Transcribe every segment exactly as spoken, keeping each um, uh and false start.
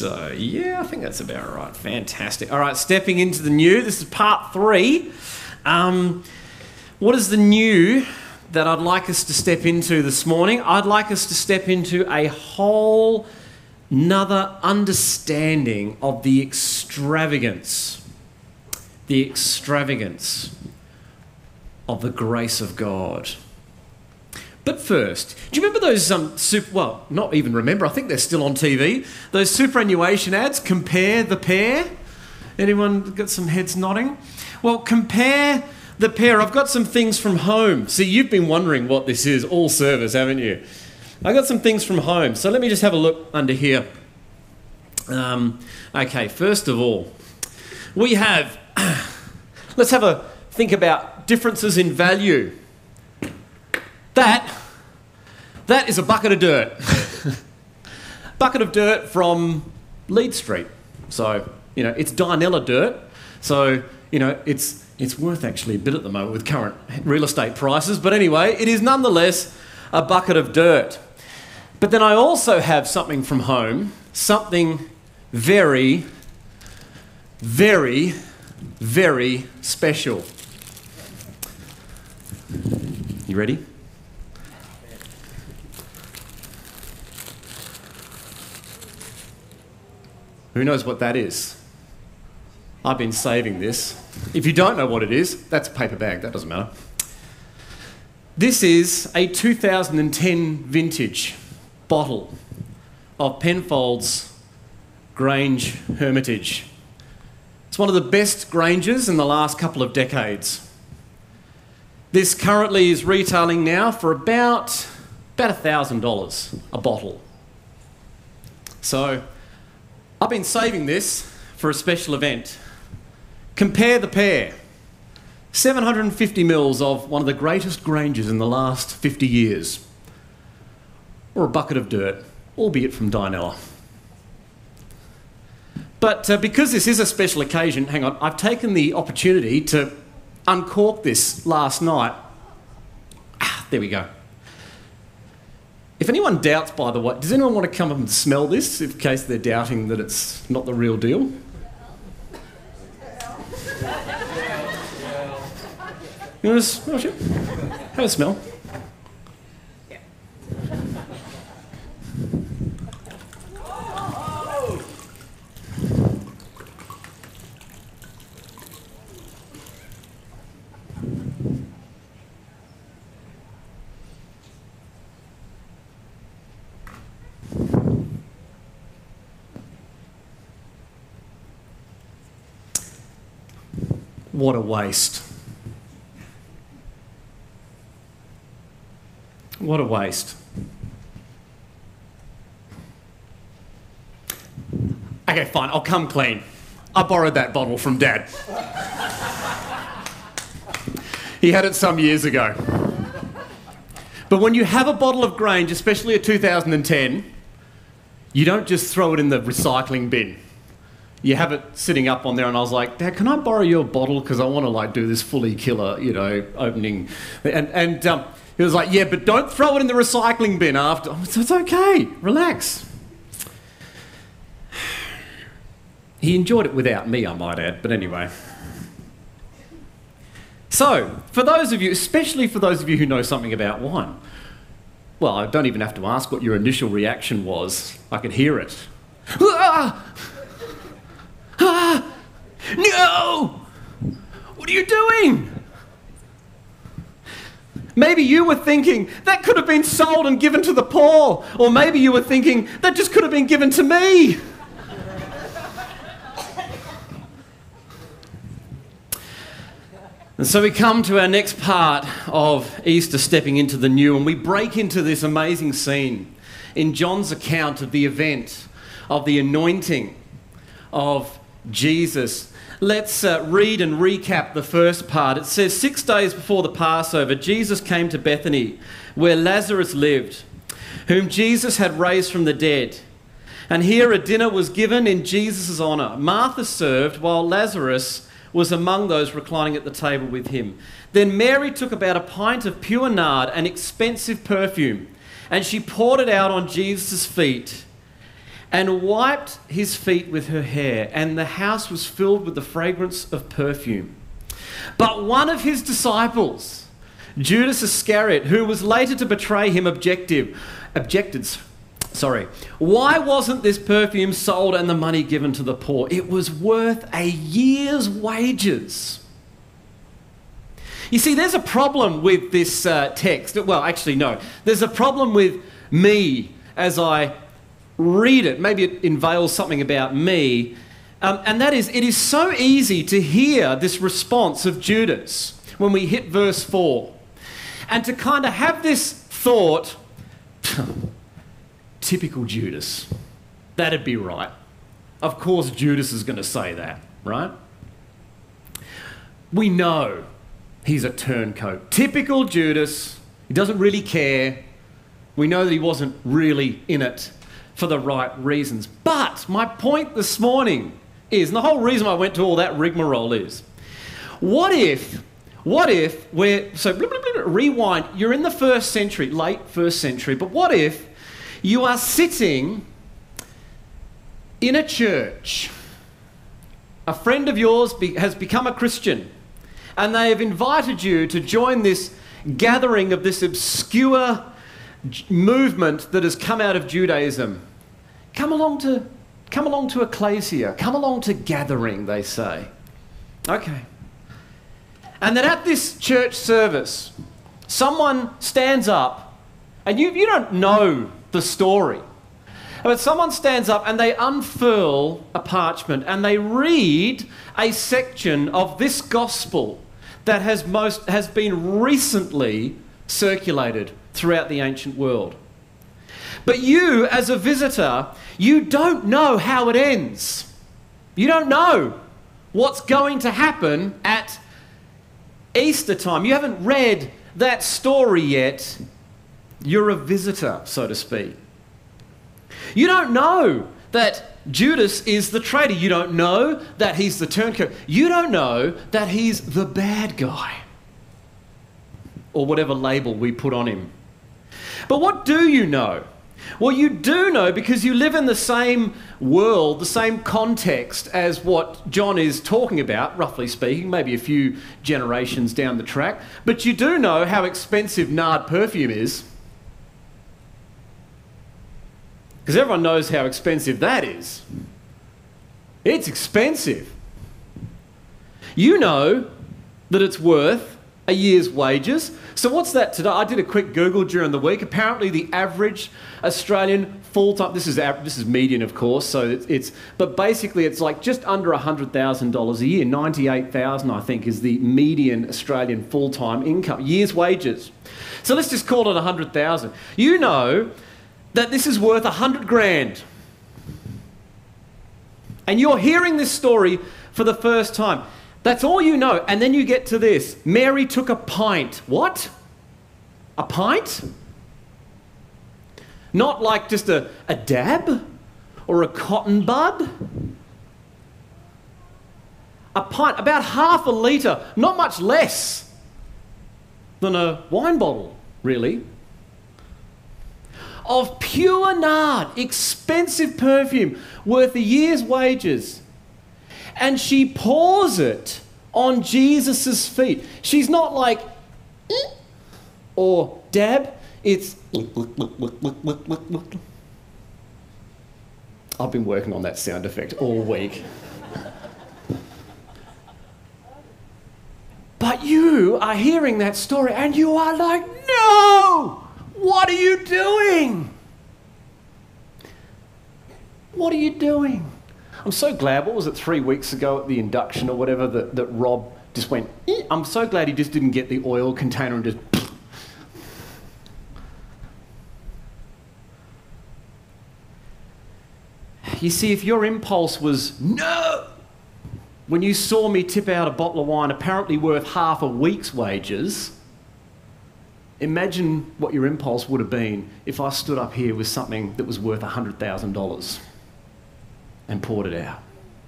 So, yeah, I think that's about right. Fantastic. All right, stepping into the new. This is part three. Um, what is the new that I'd like us to step into this morning? I'd like us to step into a whole another understanding of the extravagance, the extravagance of the grace of God. But first, do you remember those, um, super, well, not even remember, I think they're still on T V, those superannuation ads, Compare the Pair? Anyone got some heads nodding? Well, Compare the Pair. I've got some things from home. See, you've been wondering what this is all service, haven't you? I got some things from home. So let me just have a look under here. Um, okay, first of all, we have, let's have a think about differences in value. That, that is a bucket of dirt. Bucket of dirt from Leeds Street. So, you know, it's Dianella dirt. So, you know, it's it's worth actually a bit at the moment with current real estate prices. But anyway, it is nonetheless a bucket of dirt. But then I also have something from home, something very, very, very special. You ready? Who knows what that is? I've been saving this. If you don't know what it is, that's a paper bag, that doesn't matter. This is a two thousand ten vintage bottle of Penfolds Grange Hermitage. It's one of the best Granges in the last couple of decades. This currently is retailing now for about, about one thousand dollars a bottle. So, I've been saving this for a special event. Compare the Pair. seven hundred fifty mils of one of the greatest Granges in the last fifty years. Or a bucket of dirt, albeit from Dianella. But uh, because this is a special occasion, hang on, I've taken the opportunity to uncork this last night. Ah, there we go. If anyone doubts, by the way, does anyone want to come up and smell this in case they're doubting that it's not the real deal? You want to smell it? Have a smell. What a waste. What a waste. Okay, fine, I'll come clean. I borrowed that bottle from Dad. He had it some years ago. But when you have a bottle of Grange, especially a two thousand ten, you don't just throw it in the recycling bin. You have it sitting up on there, and I was like, Dad, can I borrow your bottle? Because I want to like do this fully killer, you know, opening. And, and um, he was like, yeah, but don't throw it in the recycling bin after. So it's okay, relax. He enjoyed it without me, I might add, but anyway. So, for those of you, especially for those of you who know something about wine, well, I don't even have to ask what your initial reaction was. I could hear it. Ah! Ah! No! What are you doing? Maybe you were thinking, that could have been sold and given to the poor. Or maybe you were thinking, that just could have been given to me. And so we come to our next part of Easter, stepping into the new, and we break into this amazing scene in John's account of the event, of the anointing of Jesus. Let's uh, read and recap the first part. It says, six days before the Passover, Jesus came to Bethany, where Lazarus lived, whom Jesus had raised from the dead. And here a dinner was given in Jesus' honour. Martha served, while Lazarus was among those reclining at the table with him. Then Mary took about a pint of pure nard, an expensive perfume, and she poured it out on Jesus' feet and wiped his feet with her hair, and the house was filled with the fragrance of perfume. But one of his disciples, Judas Iscariot, who was later to betray him, objective, objected, sorry, why wasn't this perfume sold and the money given to the poor? It was worth a year's wages. You see, there's a problem with this uh, text. Well, actually, no. There's a problem with me as I read it. Maybe it unveils something about me. Um, and that is, it is so easy to hear this response of Judas when we hit verse four. And to kind of have this thought, typical Judas. That'd be right. Of course Judas is going to say that, right? We know he's a turncoat. Typical Judas. He doesn't really care. We know that he wasn't really in it for the right reasons. But my point this morning is, and the whole reason I went to all that rigmarole is, what if, what if we're, so blah, blah, blah, rewind, you're in the first century, late first century, but what if you are sitting in a church, a friend of yours be, has become a Christian, and they have invited you to join this gathering of this obscure movement that has come out of Judaism. Come along to, come along to ecclesia. Come along to gathering, they say. Okay. And then at this church service, someone stands up, and you, you don't know the story, but someone stands up and they unfurl a parchment and they read a section of this gospel that has most has been recently circulated throughout the ancient world. But you, as a visitor, you don't know how it ends. You don't know what's going to happen at Easter time. You haven't read that story yet. You're a visitor, so to speak. You don't know that Judas is the traitor. You don't know that he's the turncoat. You don't know that he's the bad guy, or whatever label we put on him. But what do you know? Well, you do know because you live in the same world, the same context as what John is talking about, roughly speaking, maybe a few generations down the track. But you do know how expensive nard perfume is. Because everyone knows how expensive that is. It's expensive. You know that it's worth a year's wages. So what's that today? I did a quick Google during the week. Apparently the average Australian full-time, this is this is median of course, so it's, it's but basically it's like just under one hundred thousand dollars a year. ninety-eight thousand dollars I think is the median Australian full-time income, year's wages. So let's just call it one hundred thousand dollars. You know that this is worth a hundred grand. And you're hearing this story for the first time. That's all you know. And then you get to this. Mary took a pint. What? A pint? Not like just a, a dab or a cotton bud. A pint, about half a litre, not much less than a wine bottle, really, of pure nard, expensive perfume, worth a year's wages. And she pours it on Jesus' feet. She's not like, eh, or dab, it's... I've been working on that sound effect all week. But you are hearing that story and you are like, no! What are you doing? What are you doing? I'm so glad, what was it, three weeks ago at the induction or whatever, that, that Rob just went, eh. I'm so glad he just didn't get the oil container and just... You see, if your impulse was, no, when you saw me tip out a bottle of wine apparently worth half a week's wages, imagine what your impulse would have been if I stood up here with something that was worth one hundred thousand dollars and poured it out.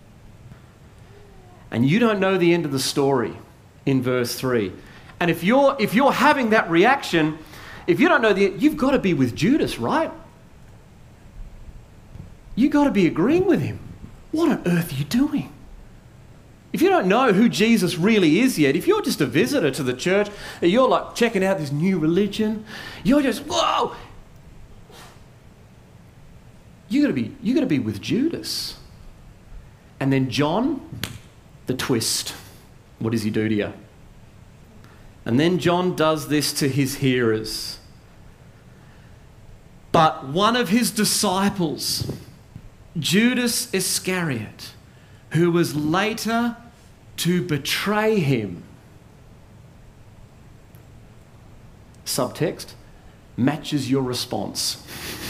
And you don't know the end of the story in verse three. And if you're, if you're having that reaction, if you don't know the end, you've got to be with Judas, right? you got to be agreeing with him. What on earth are you doing? If you don't know who Jesus really is yet, if you're just a visitor to the church, and you're like checking out this new religion, you're just, whoa! You got to be, you got to be with Judas. And then John, the twist. What does he do to you? And then John does this to his hearers. But one of his disciples, Judas Iscariot, who was later to betray him. Subtext, matches your response.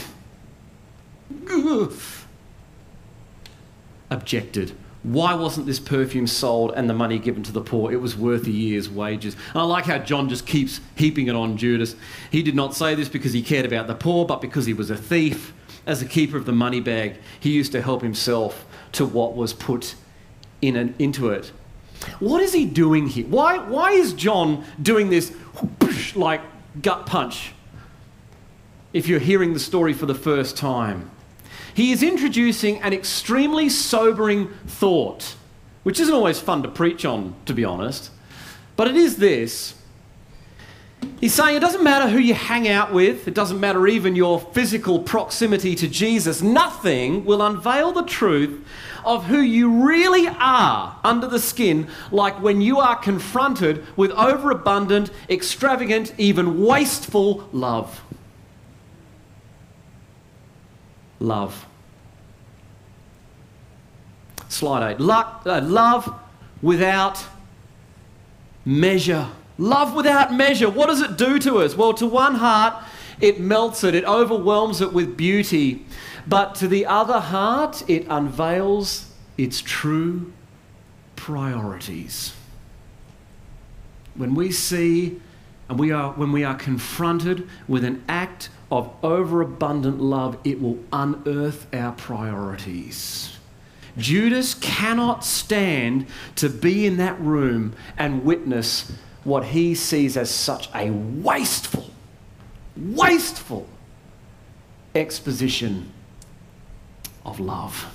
Objected. Why wasn't this perfume sold and the money given to the poor? It was worth a year's wages. And I like how John just keeps heaping it on Judas. He did not say this because he cared about the poor, but because he was a thief. As the keeper of the money bag, he used to help himself to what was put in an, into it. What is he doing here? Why, why is John doing this whoosh, like gut punch? If you're hearing the story for the first time, he is introducing an extremely sobering thought, which isn't always fun to preach on, to be honest. But it is this. He's saying it doesn't matter who you hang out with. It doesn't matter even your physical proximity to Jesus. Nothing will unveil the truth of who you really are under the skin, like when you are confronted with overabundant, extravagant, even wasteful love. Love. Slide eight. Lo- uh, love without measure. Love without measure. What does it do to us? Well, to one heart, it melts it. It overwhelms it with beauty. But to the other heart, it unveils its true priorities. When we see and we are, when we are confronted with an act of overabundant love, it will unearth our priorities. Judas cannot stand to be in that room and witness what he sees as such a wasteful, wasteful exposition of love.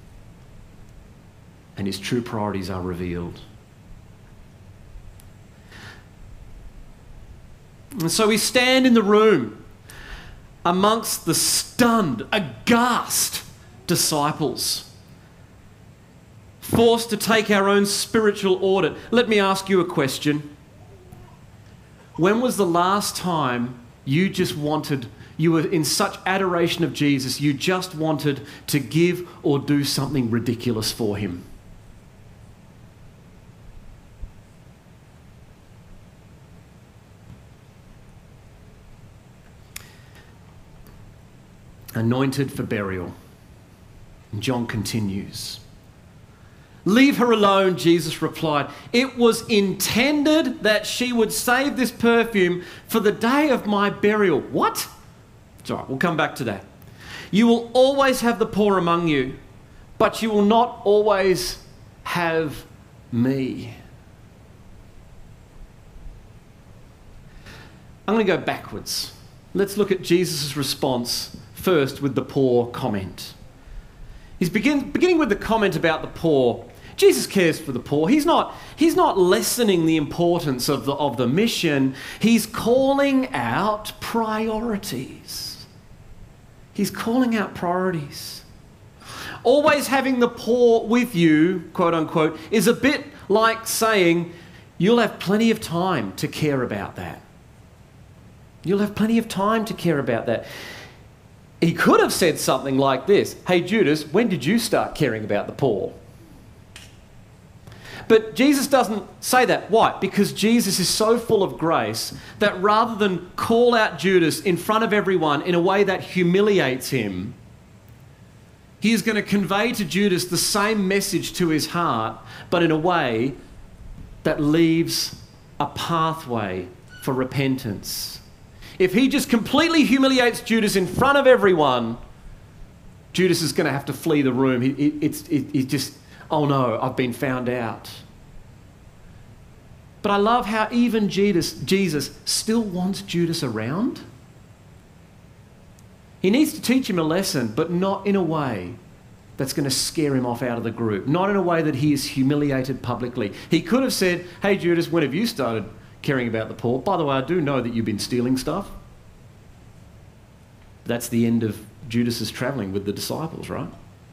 And his true priorities are revealed. And so we stand in the room amongst the stunned, aghast disciples, forced to take our own spiritual audit. Let me ask you a question. When was the last time you just wanted, you were in such adoration of Jesus, you just wanted to give or do something ridiculous for him? Anointed for burial. And John continues. Leave her alone, Jesus replied. It was intended that she would save this perfume for the day of my burial. What? It's all right, we'll come back to that. You will always have the poor among you, but you will not always have me. I'm going to go backwards. Let's look at Jesus' response first with the poor comment. He's begin, beginning with the comment about the poor. Jesus cares for the poor. He's not, he's not lessening the importance of the, of the mission. He's calling out priorities. He's calling out priorities. Always having the poor with you, quote unquote, is a bit like saying, you'll have plenty of time to care about that. You'll have plenty of time to care about that. He could have said something like this. Hey, Judas, when did you start caring about the poor? But Jesus doesn't say that. Why? Because Jesus is so full of grace that rather than call out Judas in front of everyone in a way that humiliates him, he is going to convey to Judas the same message to his heart, but in a way that leaves a pathway for repentance. If he just completely humiliates Judas in front of everyone, Judas is going to have to flee the room. He, it, it's it, it just, oh no, I've been found out. But I love how even Jesus, Jesus still wants Judas around. He needs to teach him a lesson, but not in a way that's going to scare him off out of the group. Not in a way that he is humiliated publicly. He could have said, hey Judas, when have you started caring about the poor? By the way, I do know that you've been stealing stuff. That's the end of Judas's travelling with the disciples, right?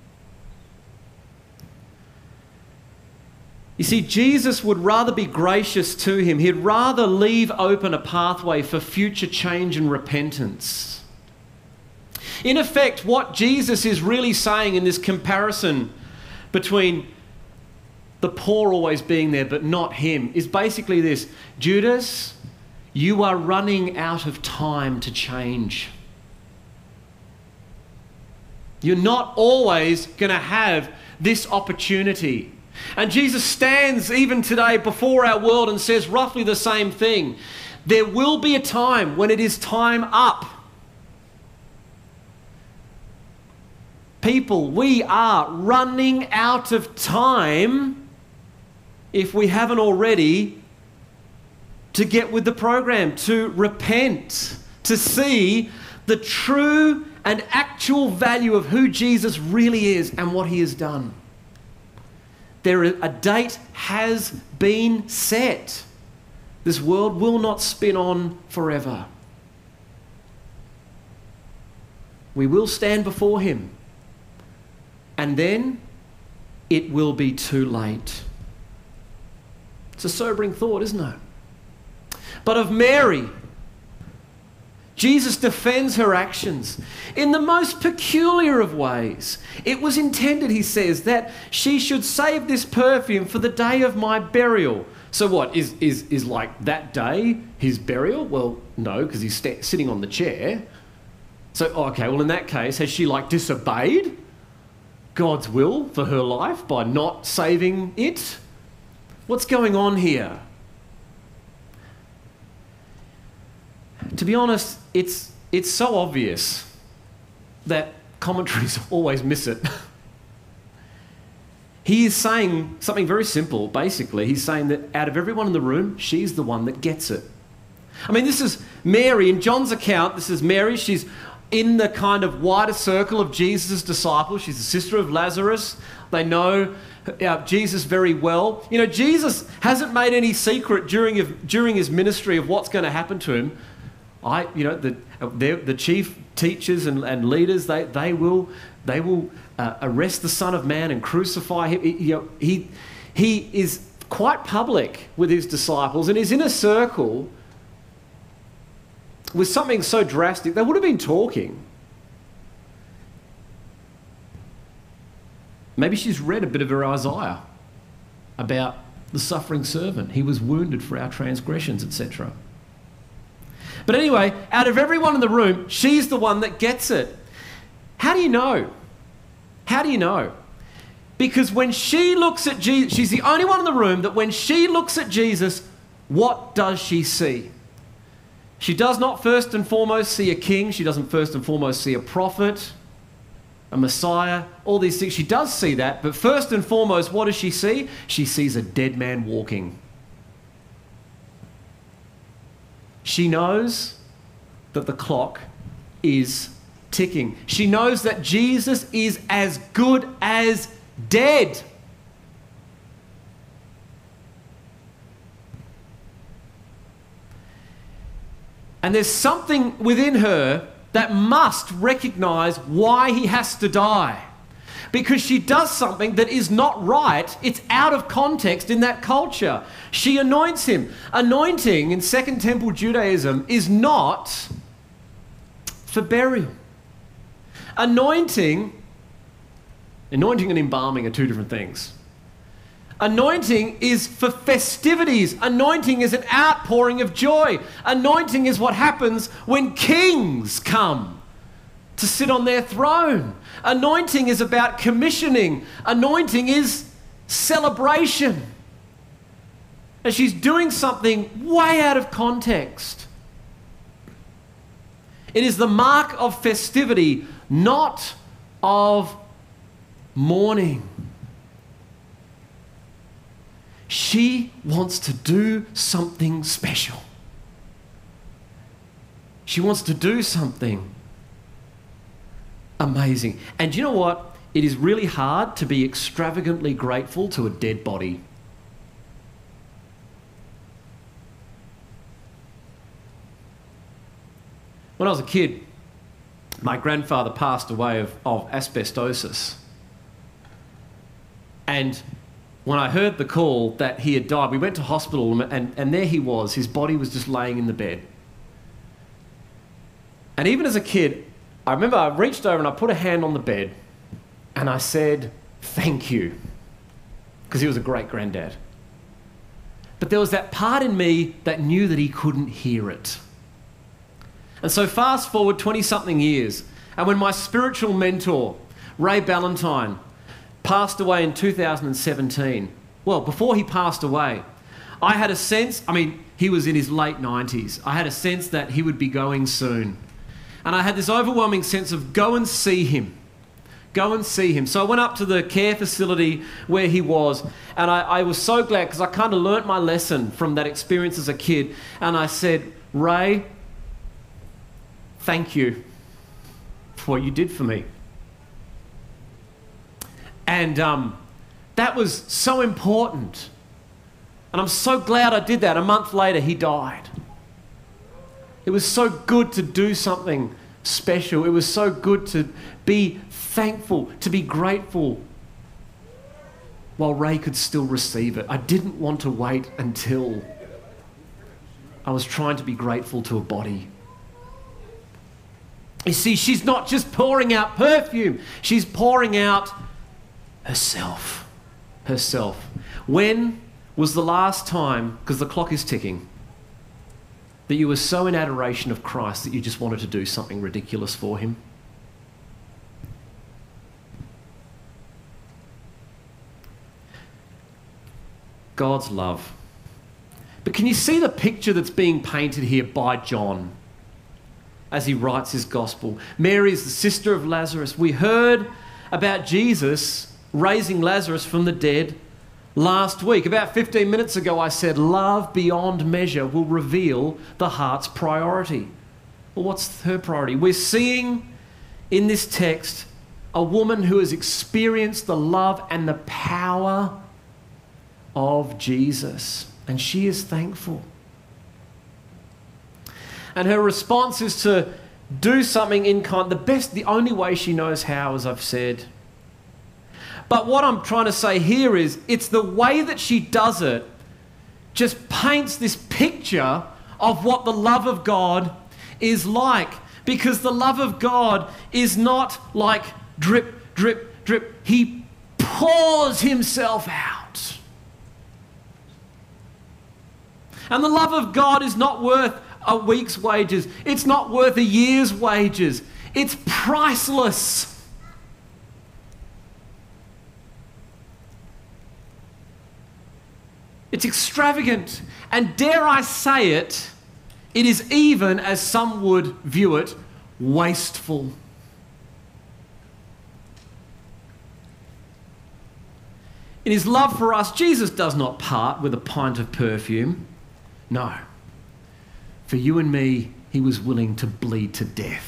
You see, Jesus would rather be gracious to him. He'd rather leave open a pathway for future change and repentance. In effect, what Jesus is really saying in this comparison between the poor always being there but not him is basically this: Judas, you are running out of time to change. You're not always going to have this opportunity. And Jesus stands even today before our world and says roughly the same thing. There will be a time when it is time up. People, we are running out of time, if we haven't already, to get with the program, to repent, to see the true and actual value of who Jesus really is and what he has done. There, a date has been set. This world will not spin on forever. We will stand before him. And then it will be too late. It's a sobering thought, isn't it? But of Mary, Jesus defends her actions in the most peculiar of ways. It was intended, he says, that she should save this perfume for the day of my burial. So what, is, is, is like that day his burial? Well, no, because he's st- sitting on the chair. So, okay, well in that case, has she like disobeyed God's will for her life by not saving it? What's going on here? To be honest, it's it's so obvious that commentaries always miss it. He is saying something very simple, basically. He's saying that out of everyone in the room, she's the one that gets it. I mean, this is Mary. In John's account, this is Mary. She's in the kind of wider circle of Jesus' disciples. She's the sister of Lazarus. They know uh, Jesus very well. You know, Jesus hasn't made any secret during, during his ministry of what's going to happen to him. I, you know, the, the chief teachers and, and leaders, they, they will, they will uh, arrest the Son of Man and crucify him. He, you know, he, he is quite public with his disciples, and he's in a circle with something so drastic. They would have been talking. Maybe she's read a bit of her Isaiah about the suffering servant. He was wounded for our transgressions, et cetera. But anyway, out of everyone in the room, she's the one that gets it. How do you know? How do you know? Because when she looks at Jesus, she's the only one in the room that when she looks at Jesus, what does she see? She does not first and foremost see a king. She doesn't first and foremost see a prophet, a Messiah, all these things. She does see that, but first and foremost, what does she see? She sees a dead man walking. She knows that the clock is ticking. She knows that Jesus is as good as dead. And there's something within her that must recognize why he has to die. Because she does something that is not right. It's out of context in that culture. She anoints him. Anointing in Second Temple Judaism is not for burial. Anointing, anointing and embalming are two different things. Anointing is for festivities. Anointing is an outpouring of joy. Anointing is what happens when kings come to sit on their throne. Anointing is about commissioning. Anointing is celebration. And she's doing something way out of context. It is the mark of festivity, not of mourning. She wants to do something special. She wants to do something Amazing. And do you know what? It is really hard to be extravagantly grateful to a dead body. When I was a kid, my grandfather passed away of, of asbestosis. And when I heard the call that he had died, we went to hospital and, and there he was. His body was just laying in the bed. And even as a kid, I remember I reached over and I put a hand on the bed and I said, thank you, because he was a great granddad. But there was that part in me that knew that he couldn't hear it. And so fast forward twenty-something years, and when my spiritual mentor, Ray Ballantyne, passed away in two thousand seventeen, well, before he passed away, I had a sense, I mean, he was in his late nineties, I had a sense that he would be going soon. And I had this overwhelming sense of go and see him. Go and see him. So I went up to the care facility where he was, and I, I was so glad because I kind of learnt my lesson from that experience as a kid. And I said, Ray, thank you for what you did for me. And um, that was so important. And I'm so glad I did that. A month later, he died. It was so good to do something special. It was so good to be thankful, to be grateful while Ray could still receive it. I didn't want to wait until I was trying to be grateful to a body. You see, she's not just pouring out perfume. She's pouring out herself. Herself. When was the last time, because the clock is ticking, that you were so in adoration of Christ that you just wanted to do something ridiculous for him? God's love. But can you see the picture that's being painted here by John as he writes his gospel? Mary is the sister of Lazarus. We heard about Jesus raising Lazarus from the dead last week. About fifteen minutes ago, I said, love beyond measure will reveal the heart's priority. Well, what's her priority? We're seeing in this text a woman who has experienced the love and the power of Jesus, and she is thankful. And her response is to do something in kind, the best, the only way she knows how, as I've said. But what I'm trying to say here is, it's the way that she does it just paints this picture of what the love of God is like. Because the love of God is not like drip, drip, drip. He pours himself out. And the love of God is not worth a week's wages. It's not worth a year's wages. It's priceless. It's extravagant. And dare I say it, it is even, as some would view it, wasteful. In his love for us, Jesus does not part with a pint of perfume. No. For you and me, he was willing to bleed to death.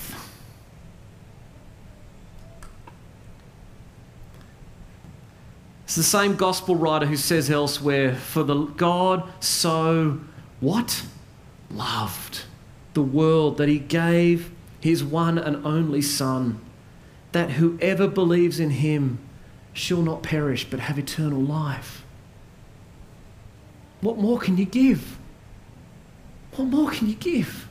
It's the same gospel writer who says elsewhere, for the God so, what? Loved the world that he gave his one and only Son, that whoever believes in him shall not perish but have eternal life. What more can you give? What more can you give?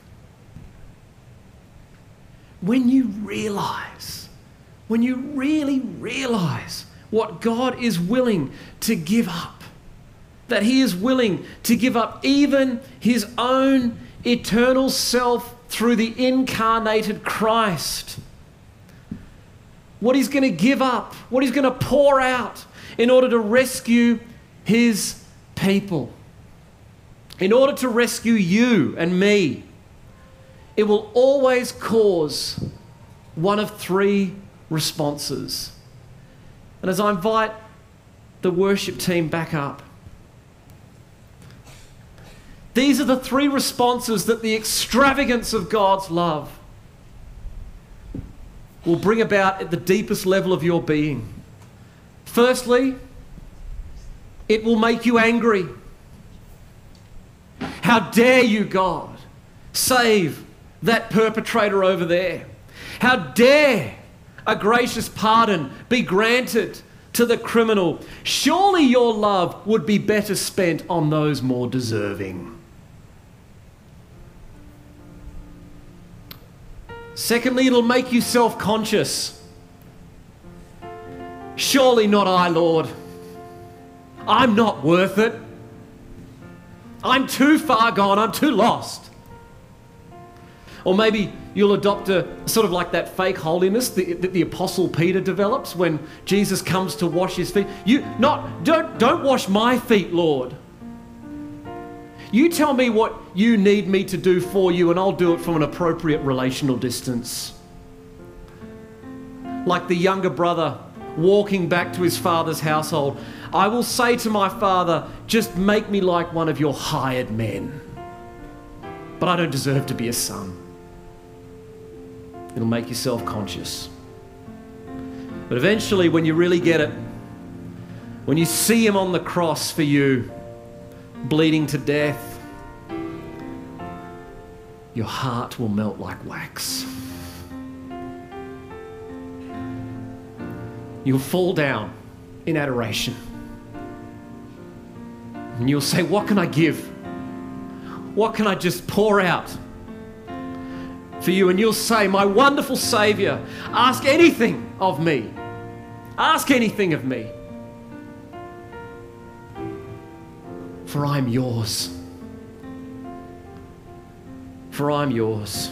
When you realise, when you really realise what God is willing to give up, that he is willing to give up even his own eternal self through the incarnated Christ. What he's going to give up, what he's going to pour out in order to rescue his people. In order to rescue you and me, it will always cause one of three responses. And as I invite the worship team back up, these are the three responses that the extravagance of God's love will bring about at the deepest level of your being. Firstly, it will make you angry. How dare you, God, save that perpetrator over there? How dare a gracious pardon be granted to the criminal? Surely your love would be better spent on those more deserving. Secondly, it'll make you self-conscious. Surely not I, Lord. I'm not worth it. I'm too far gone. I'm too lost. Or maybe you'll adopt a sort of like that fake holiness that the, the Apostle Peter develops when Jesus comes to wash his feet. You not don't don't wash my feet, Lord. You tell me what you need me to do for you, and I'll do it from an appropriate relational distance. Like the younger brother walking back to his father's household, I will say to my father, just make me like one of your hired men. But I don't deserve to be a son. It'll make you self-conscious. But eventually, when you really get it, when you see him on the cross for you, bleeding to death, your heart will melt like wax. You'll fall down in adoration. And you'll say, what can I give? What can I just pour out for you? And you'll say, my wonderful Saviour, ask anything of me. Ask anything of me. For I'm yours. For I'm yours.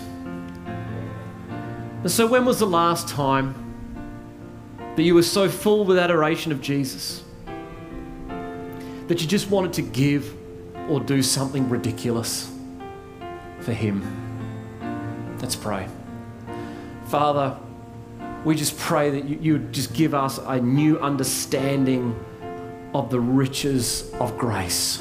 And so when was the last time that you were so full with adoration of Jesus that you just wanted to give or do something ridiculous for him? Let's pray. Father, we just pray that you, you would just give us a new understanding of the riches of grace.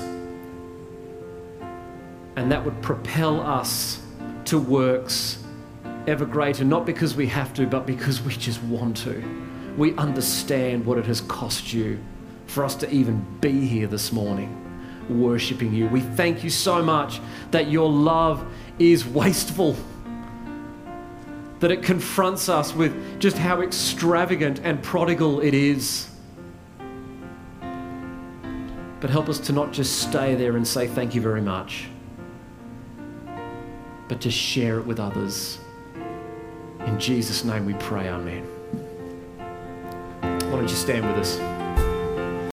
And that would propel us to works ever greater, not because we have to, but because we just want to. We understand what it has cost you for us to even be here this morning, worshiping you. We thank you so much that your love is wasteful, that it confronts us with just how extravagant and prodigal it is. But help us to not just stay there and say thank you very much, but to share it with others. In Jesus' name we pray, amen. Why don't you stand with us?